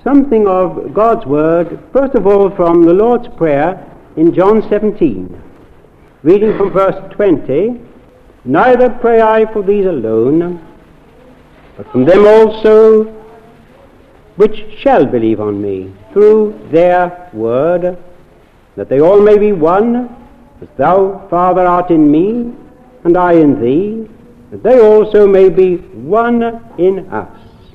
something of God's Word, first of all from the Lord's Prayer in John 17. Reading from verse 20, "Neither pray I for these alone, but from them also which shall believe on me through their word, that they all may be one, as thou, Father, art in me, and I in thee, that they also may be one in us,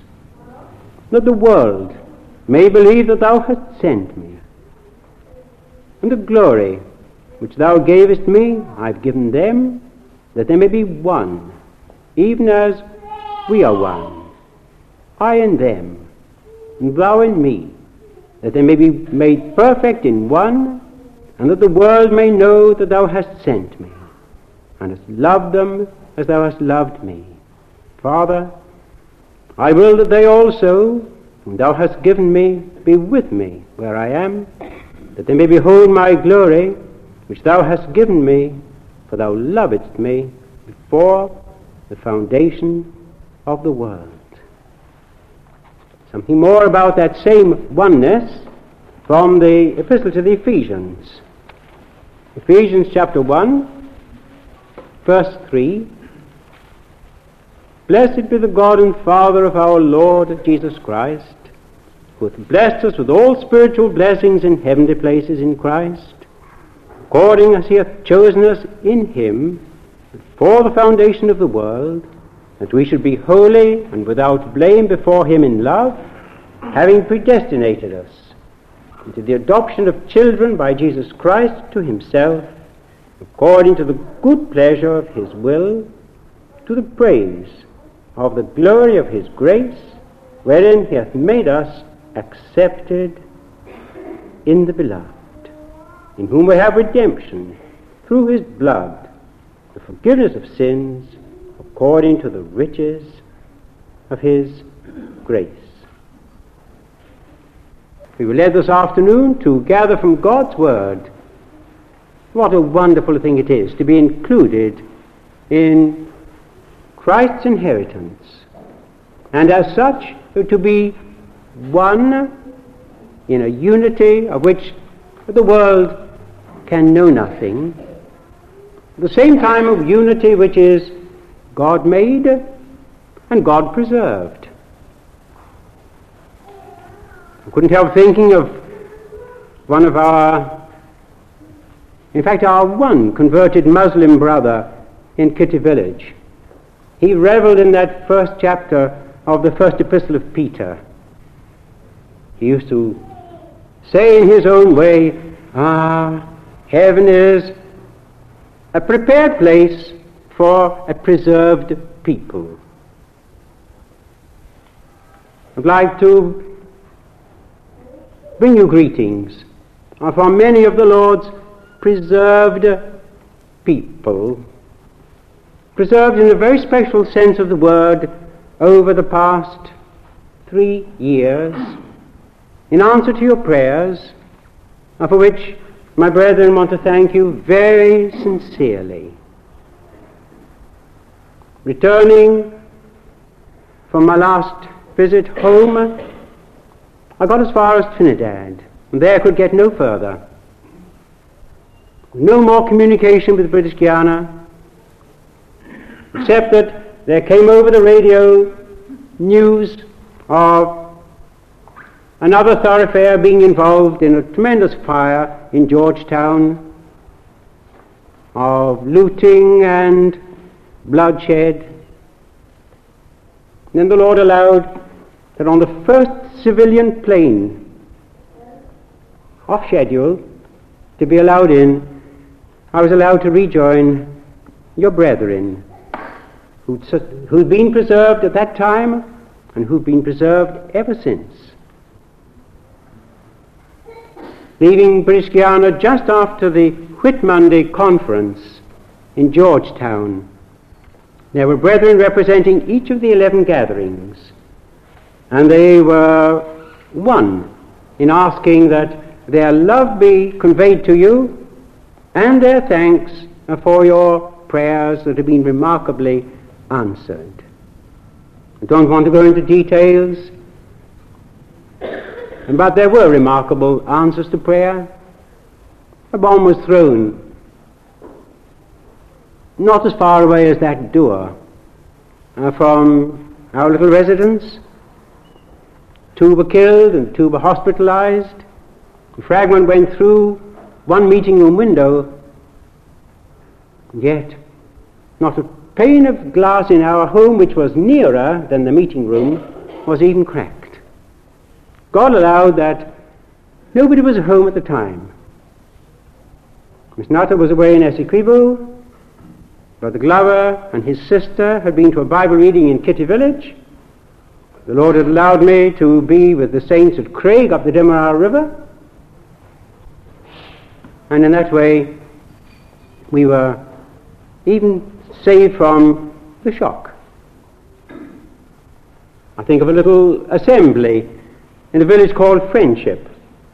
that the world may believe that thou hast sent me. And the glory which thou gavest me, I've given them, that they may be one, even as we are one, I in them, and thou in me, that they may be made perfect in one, and that the world may know that thou hast sent me, and hast loved them as thou hast loved me. Father, I will that they also, whom thou hast given me, be with me where I am, that they may behold my glory, which thou hast given me, for thou lovedst me before the foundation of the world." Something more about that same oneness from the Epistle to the Ephesians. Ephesians chapter 1, verse 3. "Blessed be the God and Father of our Lord Jesus Christ, who hath blessed us with all spiritual blessings in heavenly places in Christ, according as he hath chosen us in him before the foundation of the world, that we should be holy and without blame before him in love, having predestinated us into the adoption of children by Jesus Christ to himself, according to the good pleasure of his will, to the praise of the glory of his grace, wherein he hath made us accepted in the beloved, in whom we have redemption through his blood, the forgiveness of sins, according to the riches of his grace." We were led this afternoon to gather from God's Word. What a wonderful thing it is to be included in Christ's inheritance, and as such to be one in a unity of which the world can know nothing, at the same time of unity which is God made and God preserved. I couldn't help thinking of one of our one converted Muslim brother in Kitty Village. He reveled in that first chapter of the first epistle of Peter. He used to say in his own way, heaven is a prepared place for a preserved people. I'd like to bring you greetings from many of the Lord's preserved people, preserved in a very special sense of the word over the past 3 years, in answer to your prayers, for which my brethren want to thank you very sincerely. Returning from my last visit home, I got as far as Trinidad, and there could get no further. No more communication with British Guiana, except that there came over the radio news of another thoroughfare being involved in a tremendous fire in Georgetown, of looting and bloodshed. Then the Lord allowed that on the first civilian plane off schedule to be allowed in, I was allowed to rejoin your brethren who'd been preserved at that time and who've been preserved ever since. Leaving British Guiana just after the Whitmonday conference in Georgetown, there were brethren representing each of the 11 gatherings, and they were one in asking that their love be conveyed to you and their thanks for your prayers that have been remarkably answered. I don't want to go into details, But there were remarkable answers to prayer. A bomb was thrown not as far away as that door from our little residence. 2 were killed and 2 were hospitalized. The fragment went through one meeting room window, yet not a pane of glass in our home, which was nearer than the meeting room, was even cracked. God allowed that. Nobody was at home at the time. Miss Nutter was away in Essequibo. Brother Glover and his sister had been to a Bible reading in Kitty Village. The Lord had allowed me to be with the saints at Craig up the Demerara River. And in that way, we were even saved from the shock. I think of a little assembly in a village called Friendship.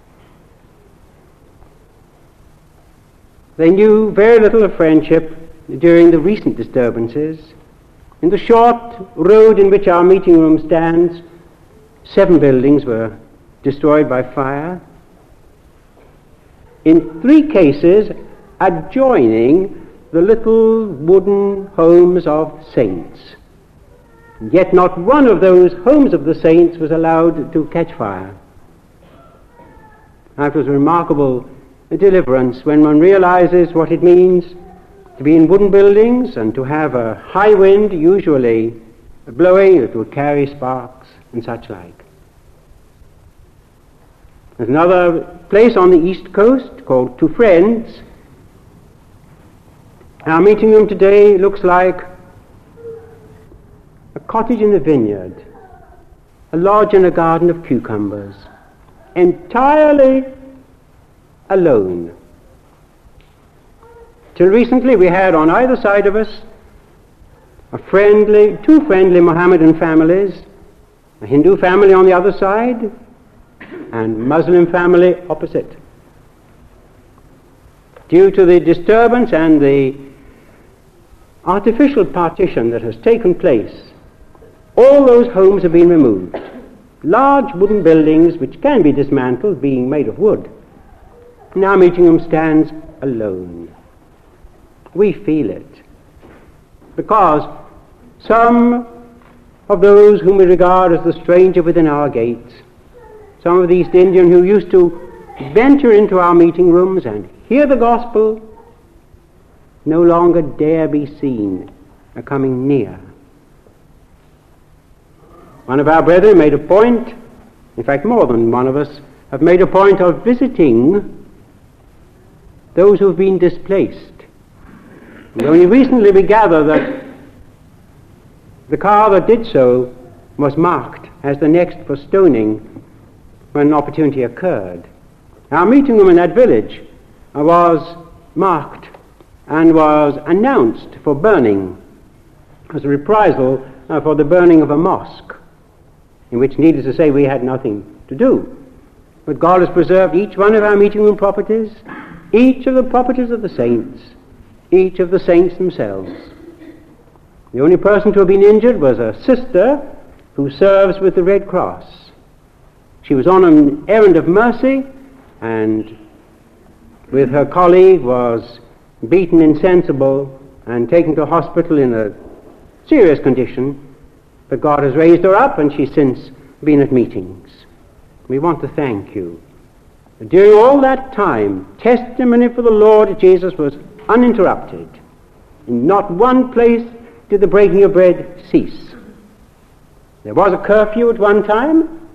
They knew very little of Friendship during the recent disturbances. In the short road in which our meeting room stands, 7 buildings were destroyed by fire. In 3 cases adjoining the little wooden homes of saints. Yet not one of those homes of the saints was allowed to catch fire. That was a remarkable deliverance when one realizes what it means to be in wooden buildings and to have a high wind usually blowing that would carry sparks and such like. There's another place on the east coast called Two Friends. Our meeting room today looks like a cottage in a vineyard, a lodge in a garden of cucumbers, entirely alone. Till recently we had on either side of us two friendly Mohammedan families, a Hindu family on the other side, and Muslim family opposite. Due to the disturbance and the artificial partition that has taken place, all those homes have been removed. Large wooden buildings which can be dismantled, being made of wood. Now meeting room stands alone. We feel it, because some of those whom we regard as the stranger within our gates, some of the East Indian who used to venture into our meeting rooms and hear the gospel, no longer dare be seen coming near. One of our brethren made a point, in fact more than one of us have made a point of visiting those who have been displaced. And only recently we gather that the car that did so was marked as the next for stoning when an opportunity occurred. Our meeting room in that village was marked and was announced for burning as a reprisal for the burning of a mosque, in which, needless to say, we had nothing to do. But God has preserved each one of our meeting room properties, each of the properties of the saints, each of the saints themselves. The only person to have been injured was a sister who serves with the Red Cross. She was on an errand of mercy and with her colleague was beaten insensible and taken to hospital in a serious condition, but God has raised her up and she's since been at meetings. We want to thank you. During all that time, testimony for the Lord Jesus was uninterrupted. In not one place did the breaking of bread cease. There was a curfew at one time.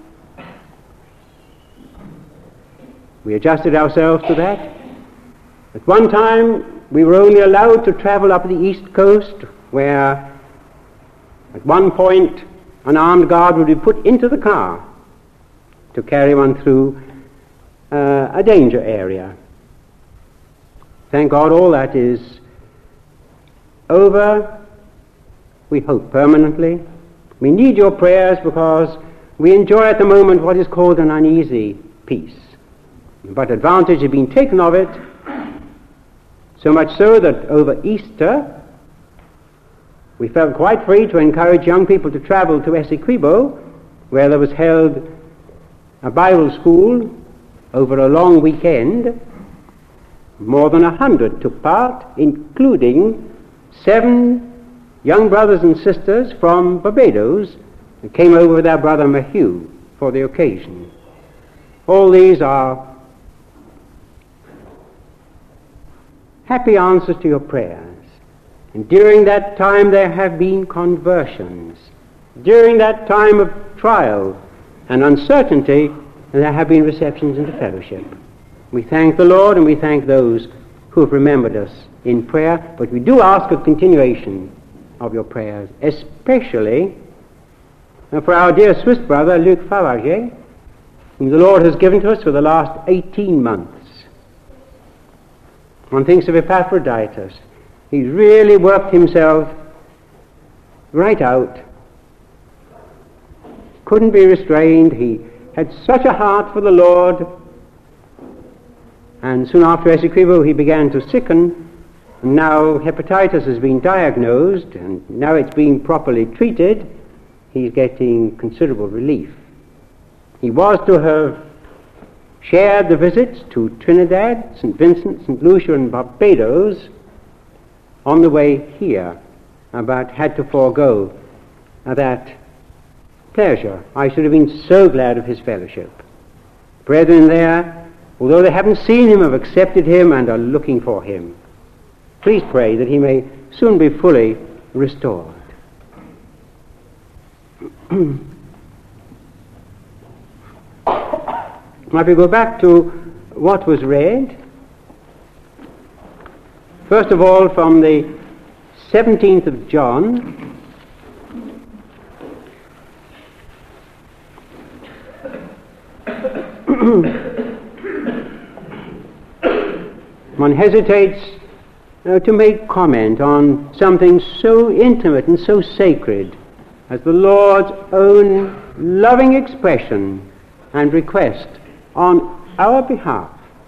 We adjusted ourselves to that. At one time, we were only allowed to travel up the east coast, where at one point an armed guard would be put into the car to carry one through a danger area. Thank God all that is over, we hope permanently. We need your prayers because we enjoy at the moment what is called an uneasy peace. But advantage has been taken of it, so much so that over Easter we felt quite free to encourage young people to travel to Essequibo, where there was held a Bible school over a long weekend. More than 100 took part, including 7 young brothers and sisters from Barbados who came over with their brother Mahue for the occasion. All these are happy answers to your prayers. And during that time there have been conversions. During that time of trial and uncertainty, there have been receptions into fellowship. We thank the Lord and we thank those who have remembered us in prayer, but we do ask a continuation of your prayers, especially for our dear Swiss brother Luc Favarger, whom the Lord has given to us for the last 18 months. One thinks of Epaphroditus. He's really worked himself right out. Couldn't be restrained. He had such a heart for the Lord. And soon after Essequibo he began to sicken. And now hepatitis has been diagnosed, and now it's being properly treated. He's getting considerable relief. He was to have shared the visits to Trinidad, St. Vincent, St. Lucia and Barbados on the way here, but had to forego that pleasure. I should have been so glad of his fellowship. Brethren there, although they haven't seen him, have accepted him and are looking for him. Please pray that he may soon be fully restored. Now if we go back to what was read, first of all from the 17th of John, one hesitates to make comment on something so intimate and so sacred as the Lord's own loving expression and request on our behalf.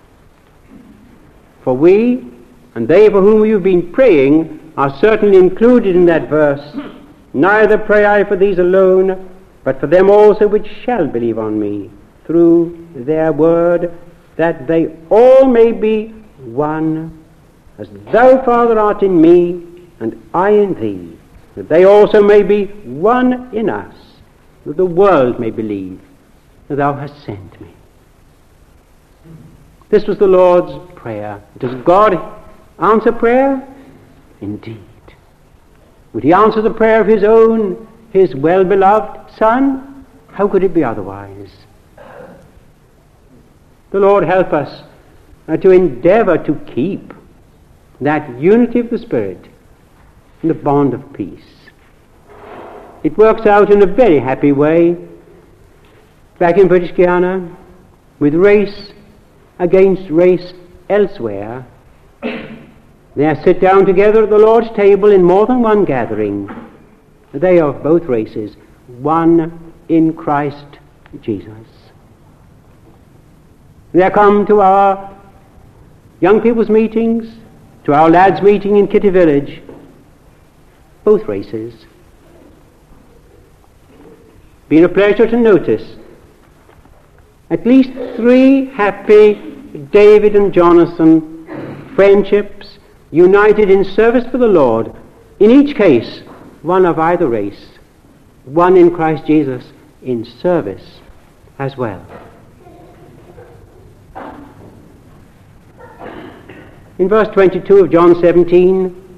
For we and they for whom you've been praying are certainly included in that verse. Neither pray I for these alone, but for them also which shall believe on me through their word, that they all may be one, as thou, Father, art in me, and I in thee, that they also may be one in us, that the world may believe that thou hast sent me. This was the Lord's prayer. Does God answer prayer? Indeed. Would he answer the prayer of his well-beloved Son? How could it be otherwise? The Lord help us to endeavor to keep that unity of the Spirit in the bond of peace. It works out in a very happy way back in British Guiana, with race against race elsewhere. They sit down together at the Lord's table in more than one gathering. They of both races, one in Christ Jesus. They come to our young people's meetings, to our lads' meeting in Kitty Village, both races. Been a pleasure to notice at least 3 happy David and Jonathan friendships united in service for the Lord, in each case one of either race, one in Christ Jesus in service as well. In verse 22 of John 17,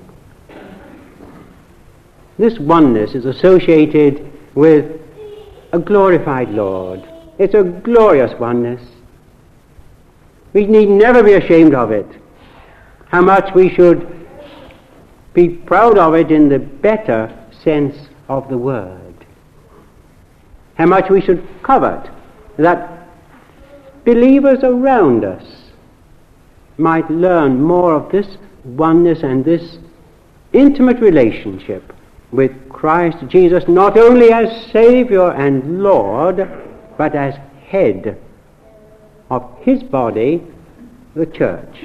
this oneness is associated with a glorified Lord. It's a glorious oneness. We need never be ashamed of it. How much we should be proud of it in the better sense of the word. How much we should covet that believers around us might learn more of this oneness and this intimate relationship with Christ Jesus, not only as Savior and Lord, but as head of his body, the church.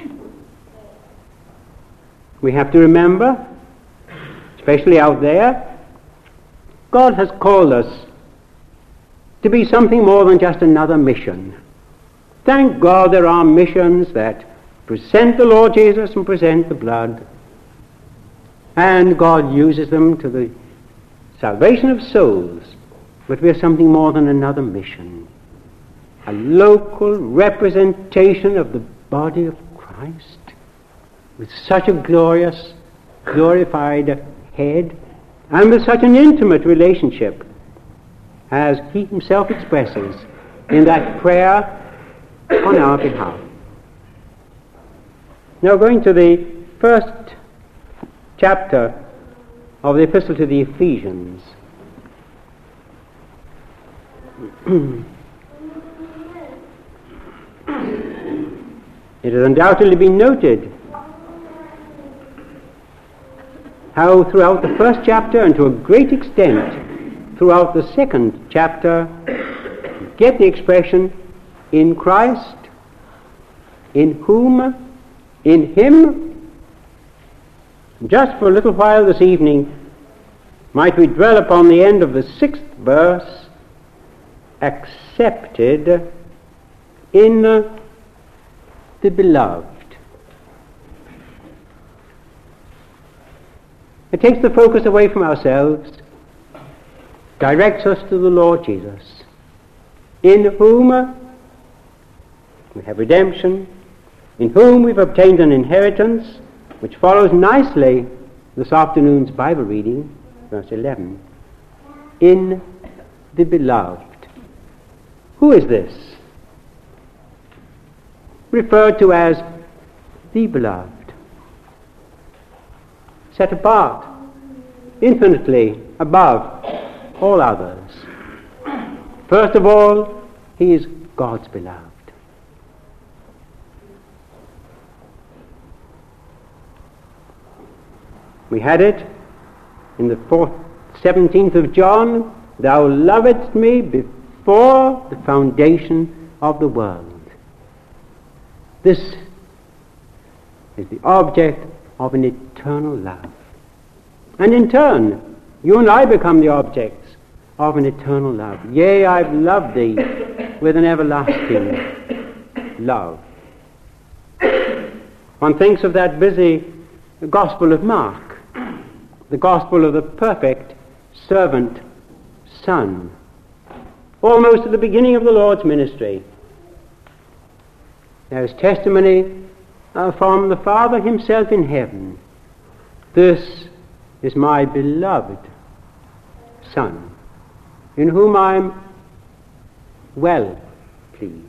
We have to remember, especially out there, God has called us to be something more than just another mission. Thank God there are missions that present the Lord Jesus and present the blood, and God uses them to the salvation of souls. But we are something more than another mission, a local representation of the body of Christ, with such a glorious, glorified head, and with such an intimate relationship as he himself expresses in that prayer on our behalf. Now, going to the first chapter of the Epistle to the Ephesians. It has undoubtedly been noted how throughout the first chapter, and to a great extent throughout the second chapter, get the expression in Christ, in whom, in him. Just for a little while this evening, might we dwell upon the end of the 6th verse, accepted in the beloved. It takes the focus away from ourselves, directs us to the Lord Jesus, in whom we have redemption, in whom we've obtained an inheritance, which follows nicely this afternoon's Bible reading, verse 11. In the beloved. Who is this? Referred to as the beloved. Set apart, infinitely above all others. First of all, he is God's beloved. We had it in the 17th of John, thou lovedst me before the foundation of the world. This is the object of an eternal love. And in turn, you and I become the objects of an eternal love. Yea, I've loved thee with an everlasting love. One thinks of that busy Gospel of Mark, the gospel of the perfect servant son, almost at the beginning of the Lord's ministry. There is testimony from the Father himself in heaven. This is my beloved Son, in whom I am well pleased.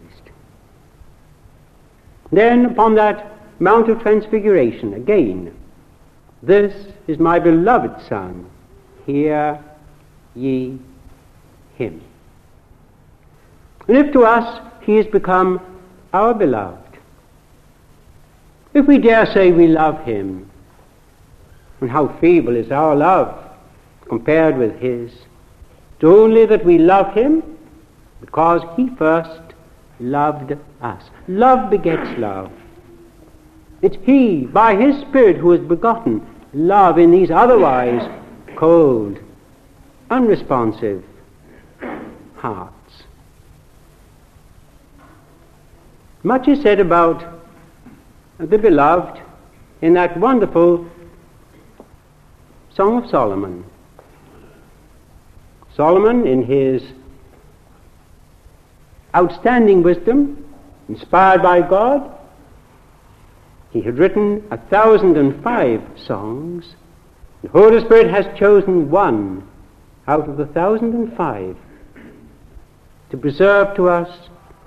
Then upon that Mount of Transfiguration again, this is my beloved Son, hear ye him. And if to us he has become our beloved, if we dare say we love him, and how feeble is our love compared with his, it's only that we love him because he first loved us. Love begets love. It's he, by his Spirit, who has begotten love in these otherwise cold, unresponsive hearts. Much is said about the beloved in that wonderful Song of Solomon. Solomon, in his outstanding wisdom, inspired by God, he had written 1,005 songs. The Holy Spirit has chosen one out of the 1,005 to preserve to us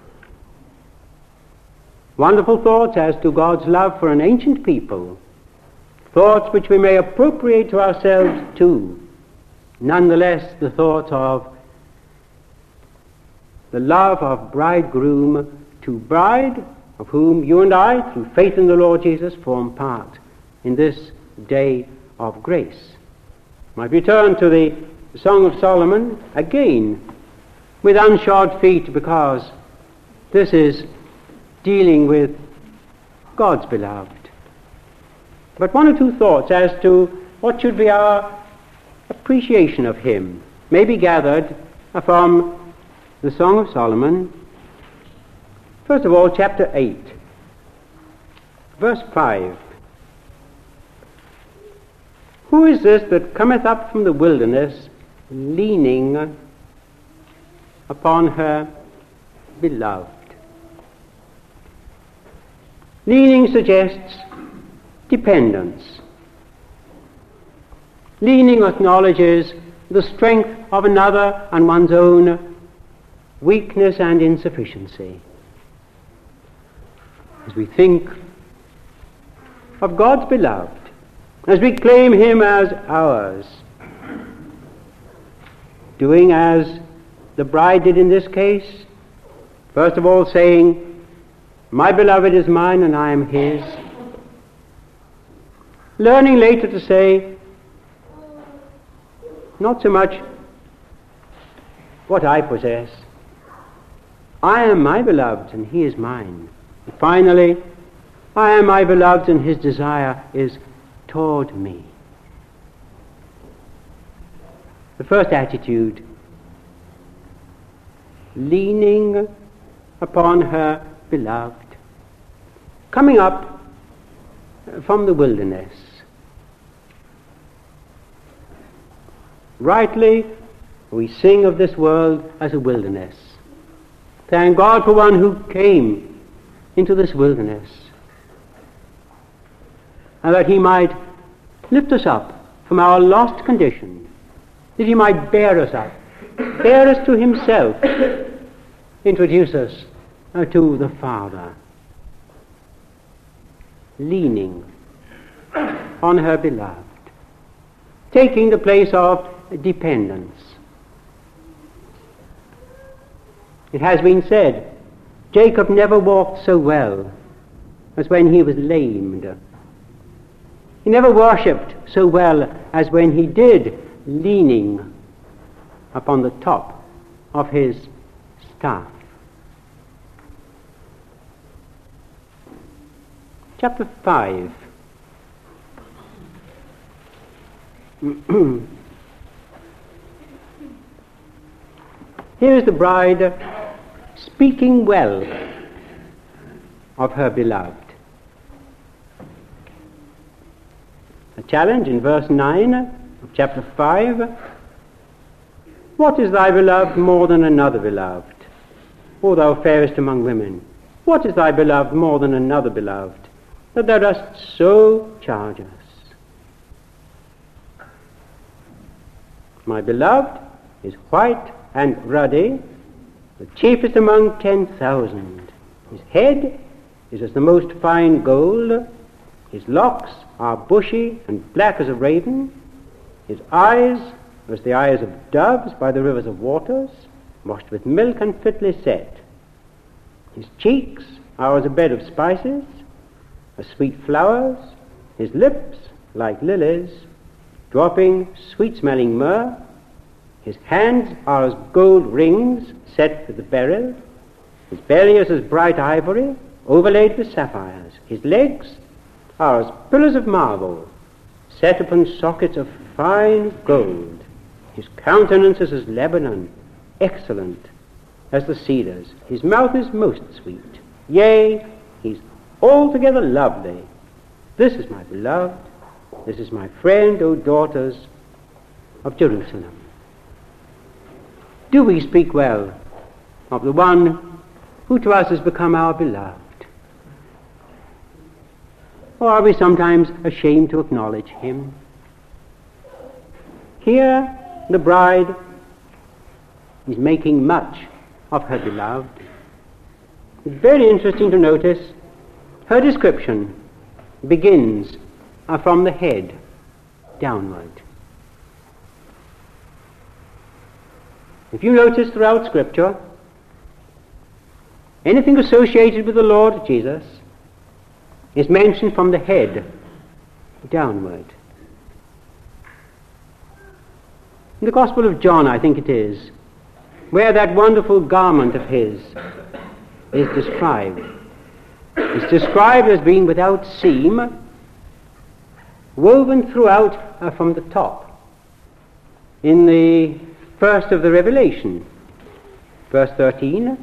wonderful thoughts as to God's love for an ancient people, thoughts which we may appropriate to ourselves too. Nonetheless, the thoughts of the love of bridegroom to bride, of whom you and I, through faith in the Lord Jesus, form part in this day of grace. Might return to the Song of Solomon again with unshod feet, because this is dealing with God's beloved. But one or two thoughts as to what should be our appreciation of him may be gathered from the Song of Solomon. First of all, chapter 8, verse 5. Who is this that cometh up from the wilderness, leaning upon her beloved? Leaning suggests dependence. Leaning acknowledges the strength of another and one's own weakness and insufficiency. As we think of God's beloved, as we claim him as ours, doing as the bride did in this case, first of all saying, my beloved is mine and I am his. Learning later to say, not so much what I possess, I am my beloved's and he is mine. And finally, I am my beloved's and his desire is toward me. The first attitude, leaning upon her beloved, coming up from the wilderness. Rightly, we sing of this world as a wilderness. Thank God for one who came into this wilderness, and that he might lift us up from our lost condition, that he might bear us up, bear us to himself, introduce us to the Father. Leaning on her beloved, taking the place of dependence. It has been said, Jacob never walked so well as when he was lamed. He never worshipped so well as when he did, leaning upon the top of his staff. Chapter 5. Here is the bride speaking well of her beloved. A challenge in verse 9 of chapter 5. What is thy beloved more than another beloved? O thou fairest among women, what is thy beloved more than another beloved, that thou dost so charge us? My beloved is white and ruddy, the chiefest among 10,000. His head is as the most fine gold. His locks are bushy and black as a raven. His eyes are as the eyes of doves by the rivers of waters, washed with milk and fitly set. His cheeks are as a bed of spices, as sweet flowers. His lips like lilies, dropping sweet-smelling myrrh. His hands are as gold rings set with the beryl. His belly is as bright ivory, overlaid with sapphires. His legs are as pillars of marble, set upon sockets of fine gold. His countenance is as Lebanon, excellent as the cedars. His mouth is most sweet. Yea, he's altogether lovely. This is my beloved. This is my friend, O daughters of Jerusalem. Do we speak well of the one who to us has become our beloved? Or are we sometimes ashamed to acknowledge him? Here the bride is making much of her beloved. It's very interesting to notice her description begins from the head downward. If you notice throughout Scripture, anything associated with the Lord Jesus is mentioned from the head downward. In the Gospel of John, I think it is, where that wonderful garment of his is described. It's described as being without seam, woven throughout from the top. In the first of the Revelation, Verse 13,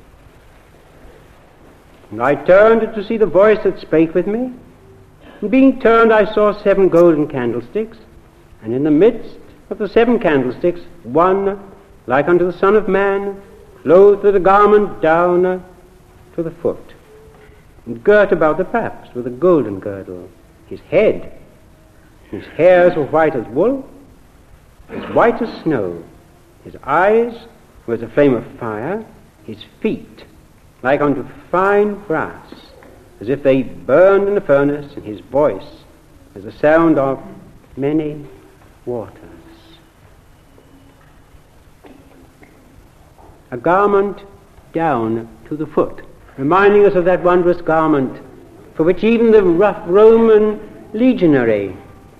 and I turned to see the voice that spake with me. And being turned, I saw 7 golden candlesticks, and in the midst of the 7 candlesticks, one like unto the Son of Man, clothed with a garment down to the foot, and girt about the paps with a golden girdle. His head, his hairs were white as wool, as white as snow. His eyes were as a flame of fire, his feet like unto fine brass, as if they burned in a furnace, and his voice as the sound of many waters. A garment down to the foot, reminding us of that wondrous garment for which even the rough Roman legionary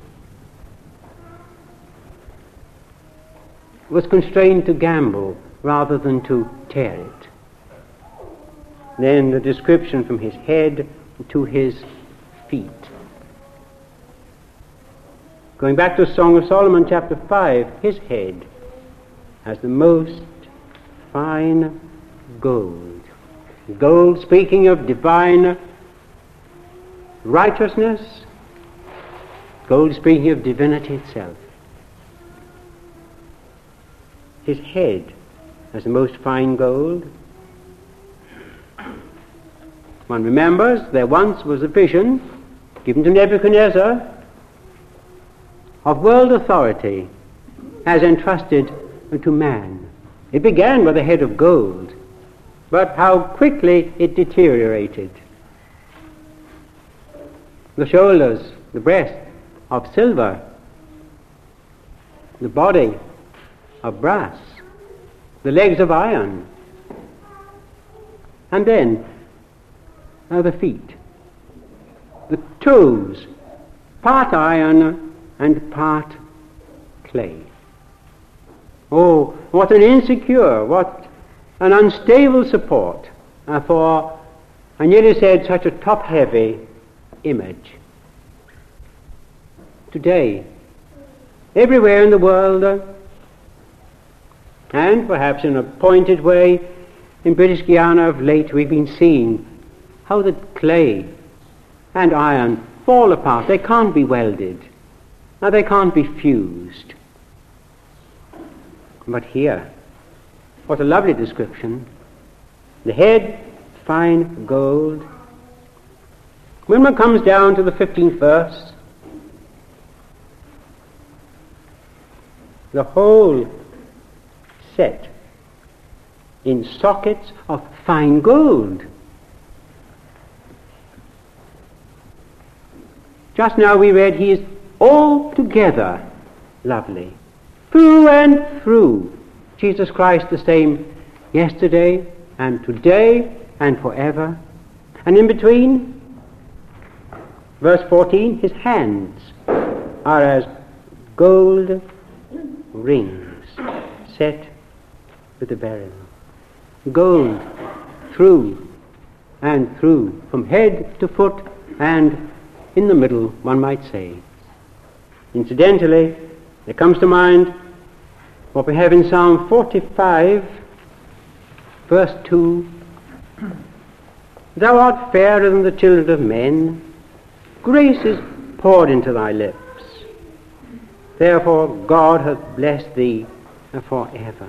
was constrained to gamble rather than to tear it. Then the description from his head to his feet. Going back to Song of Solomon chapter 5, his head has the most fine gold. Gold speaking of divine righteousness, gold speaking of divinity itself. His head has the most fine gold. One remembers there once was a vision given to Nebuchadnezzar of world authority as entrusted to man. It began with a head of gold, but how quickly it deteriorated. The shoulders, the breast of silver, the body of brass, the legs of iron, and then the feet, the toes, part iron and part clay. Oh, what an insecure, what an unstable support for, I nearly said, such a top-heavy image. Today, everywhere in the world, and perhaps in a pointed way in British Guiana of late, we've been seeing how the clay and iron fall apart. They can't be welded. Now they can't be fused. But here, what a lovely description. The head, fine gold. When one comes down to the 15th verse, the whole set in sockets of fine gold. Just now we read he is altogether lovely. Through and through, Jesus Christ the same yesterday and today and forever. And in between, verse 14, his hands are as gold rings set with a beryl. Gold through and through, from head to foot and in the middle, one might say. Incidentally, there comes to mind what we have in Psalm 45, verse 2. Thou art fairer than the children of men. Grace is poured into thy lips. Therefore God hath blessed thee forever.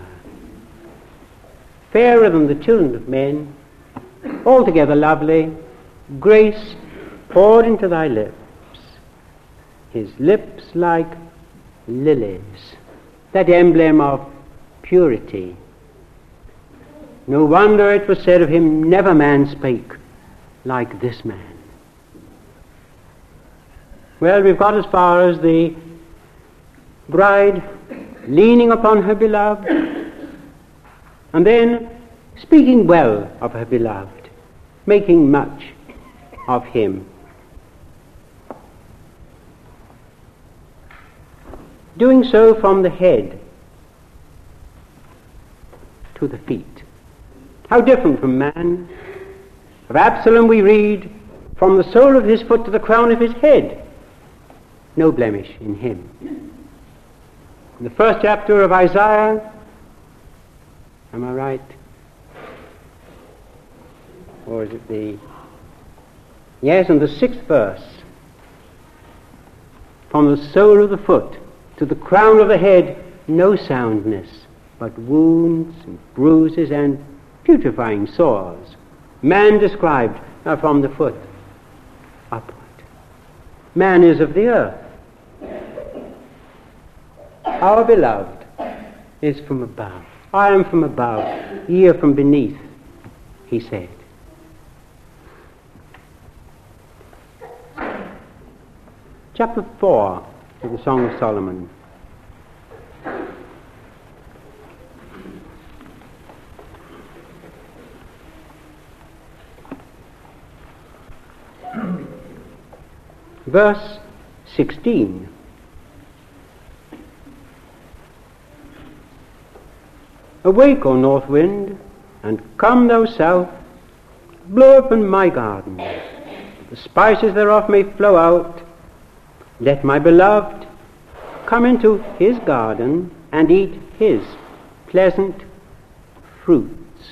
Fairer than the children of men, altogether lovely, grace poured into thy lips, his lips like lilies, that emblem of purity. No wonder it was said of him, never man spake like this man. Well, we've got as far as the bride leaning upon her beloved, and then speaking well of her beloved, making much of him. Doing so from the head to the feet. How different from man. Of Absalom we read, from the sole of his foot to the crown of his head, no blemish in him. In the first chapter of Isaiah, am I right? or is it yes, and the 6th verse. From the sole of the foot to the crown of the head, no soundness, but wounds and bruises and putrefying sores. Man described from the foot upward. Man is of the earth. Our beloved is from above. I am from above, ye are from beneath, he said. Chapter 4 of the Song of Solomon. Verse 16. Awake, O north wind, and come thou south, blow upon my garden, the spices thereof may flow out. Let my beloved come into his garden and eat his pleasant fruits.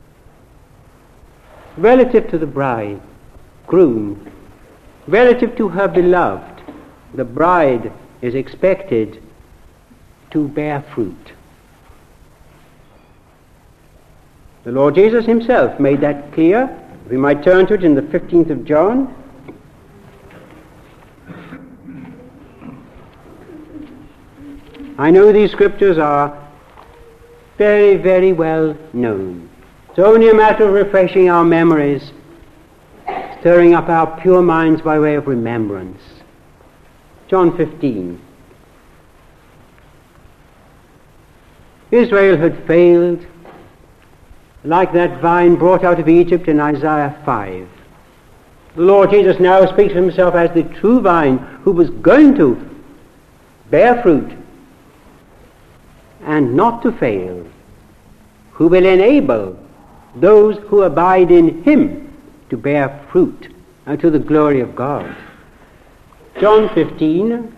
Relative to the bride, groom, relative to her beloved, the bride is expected to bear fruit. The Lord Jesus himself made that clear. We might turn to it in the 15th of John. I know these scriptures are very, very well known. It's only a matter of refreshing our memories, stirring up our pure minds by way of remembrance. John 15. Israel had failed like that vine brought out of Egypt in Isaiah 5. The Lord Jesus now speaks of himself as the true vine who was going to bear fruit and not to fail, who will enable those who abide in him to bear fruit unto the glory of God. John 15,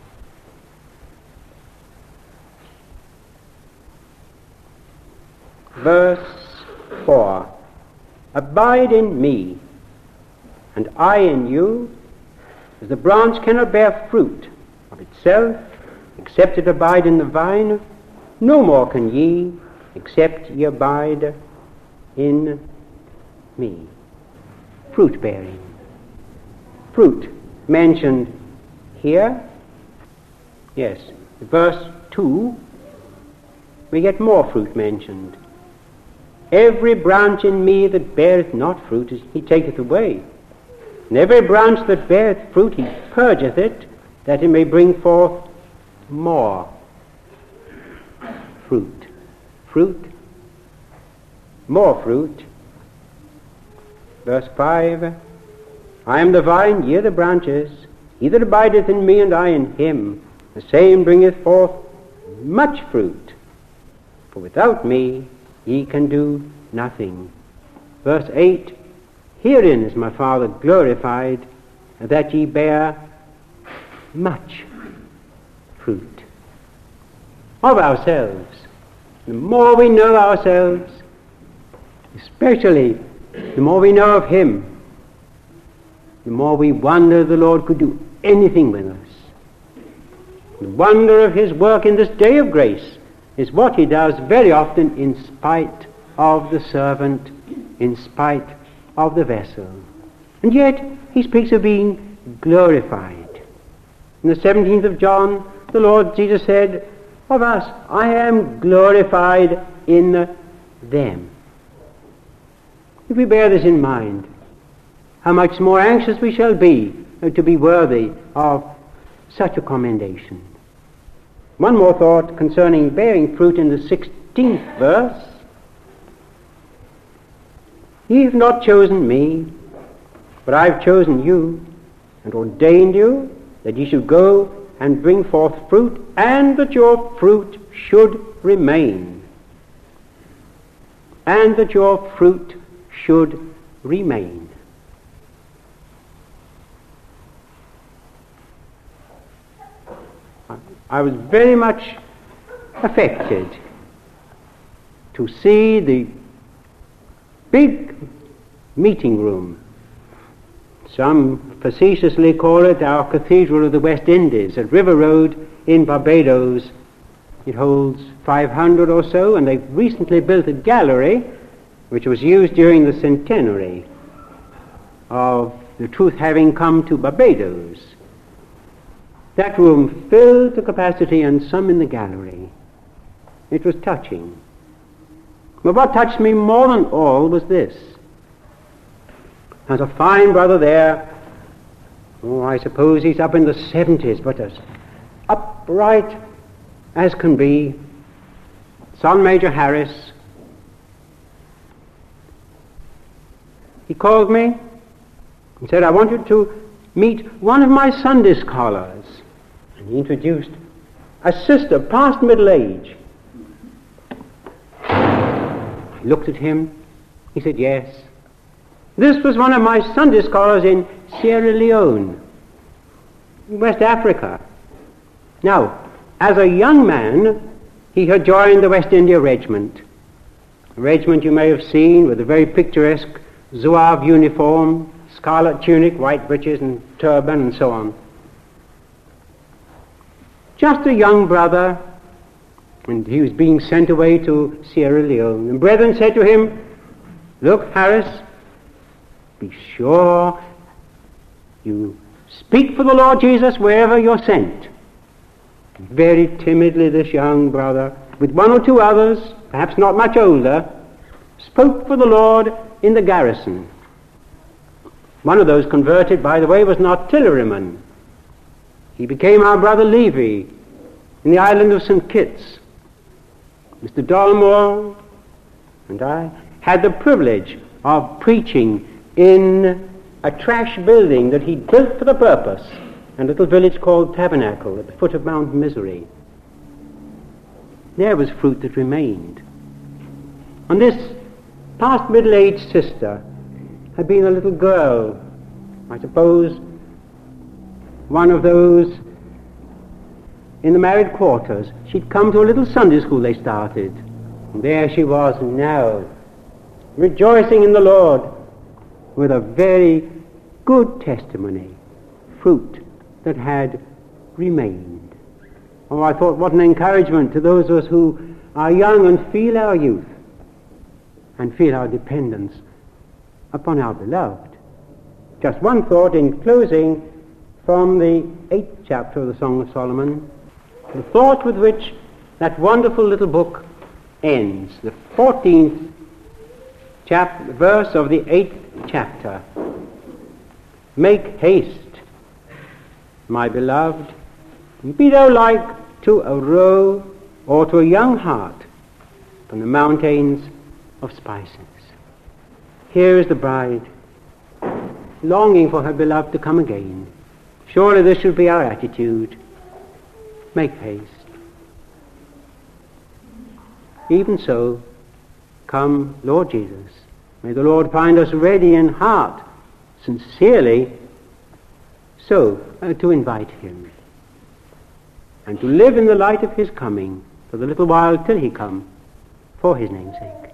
verse 4. Abide in me, and I in you, as the branch cannot bear fruit of itself, except it abide in the vine, no more can ye, except ye abide in me. Fruit bearing. Fruit mentioned here. Yes, verse 2, we get more fruit mentioned. Every branch in me that beareth not fruit, he taketh away. And every branch that beareth fruit, he purgeth it, that it may bring forth more fruit. Fruit, more fruit. Verse 5, I am the vine, ye are the branches. He that abideth in me, and I in him, the same bringeth forth much fruit. For without me ye can do nothing. Verse 8, herein is my Father glorified, that ye bear much fruit. Of ourselves. The more we know ourselves, especially the more we know of him, the more we wonder the Lord could do anything with us. The wonder of his work in this day of grace is what he does very often in spite of the servant, in spite of the vessel. And yet he speaks of being glorified. In the 17th of John, the Lord Jesus said of us, I am glorified in them. If we bear this in mind, how much more anxious we shall be to be worthy of such a commendation. One more thought concerning bearing fruit in the 16th verse. Ye have not chosen me, but I have chosen you, and ordained you, that ye should go and bring forth fruit, and that your fruit should remain. And that your fruit should remain. I was very much affected to see the big meeting room. Some facetiously call it our Cathedral of the West Indies at River Road in Barbados. It holds 500 or so, and they've recently built a gallery which was used during the centenary of the truth having come to Barbados. That room filled to capacity, and some in the gallery. It was touching. But what touched me more than all was this. There's a fine brother there. Oh, I suppose he's up in the 70s, but as upright as can be. Son Major Harris. He called me and said, I want you to meet one of my Sunday scholars. And he introduced a sister past middle age. I looked at him. He said, yes. This was one of my Sunday scholars in Sierra Leone, in West Africa. Now, as a young man, he had joined the West India Regiment. A regiment you may have seen with a very picturesque zouave uniform, scarlet tunic, white breeches and turban and so on. Just a young brother, and he was being sent away to Sierra Leone. And brethren said to him, look, Harris, be sure you speak for the Lord Jesus wherever you're sent. Very timidly this young brother, with one or two others, perhaps not much older, spoke for the Lord in the garrison. One of those converted, by the way, was an artilleryman. He became our brother Levy in the island of St. Kitts. Mr. Dolmore and I had the privilege of preaching in a trash building that he'd built for the purpose, a little village called Tabernacle at the foot of Mount Misery. There was fruit that remained. And this past middle-aged sister had been a little girl, I suppose one of those in the married quarters. She'd come to a little Sunday school they started. And there she was now, rejoicing in the Lord with a very good testimony, fruit that had remained. Oh, I thought, what an encouragement to those of us who are young and feel our youth and feel our dependence upon our beloved. Just one thought in closing from the 8th chapter of the Song of Solomon, the thought with which that wonderful little book ends, the 14th verse of the 8th chapter. Make haste, my beloved, and be thou like to a roe or to a young hart from the mountains of spices. Here is the bride, longing for her beloved to come again. Surely this should be our attitude. Make haste. Even so, come, Lord Jesus. May the Lord find us ready in heart, sincerely, so to invite him, and to live in the light of his coming for the little while till he come, for his name's sake.